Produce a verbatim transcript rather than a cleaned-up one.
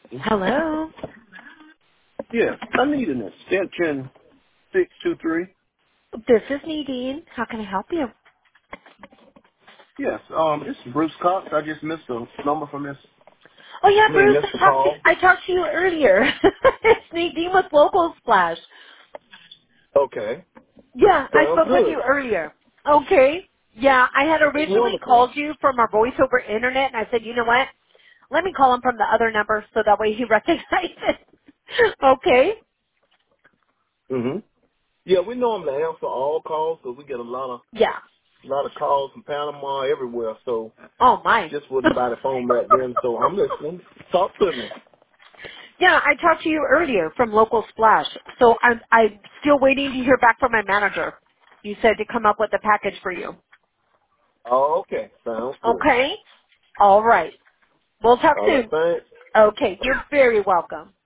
Hello. Yes, I need an extension six two three. This is Nadine. How can I help you? Yes, um, it's Bruce Cox. I just missed a number from this. Oh yeah, I mean, Bruce. missed I a talked to call. I talked to you earlier. It's Nadine with Local Splash. Okay, Yeah, I sounds spoke with good. you earlier. Okay. Yeah, I had originally Wonderful. called you from our voice over internet, and I said, you know what? Let me call him from the other number so that way he recognizes it. Okay. Mhm. Yeah, we normally answer all calls because we get a lot of Yeah. lot of calls from Panama everywhere. So Oh my. just wouldn't buy the phone back then. So I'm listening. Talk to me. Yeah, I talked to you earlier from Local Splash. So I'm I'm still waiting to hear back from my manager. You said to come up with a package for you. Oh, okay. Sounds good. Okay? All right. We'll talk All right. soon. Thanks. Okay, you're very welcome.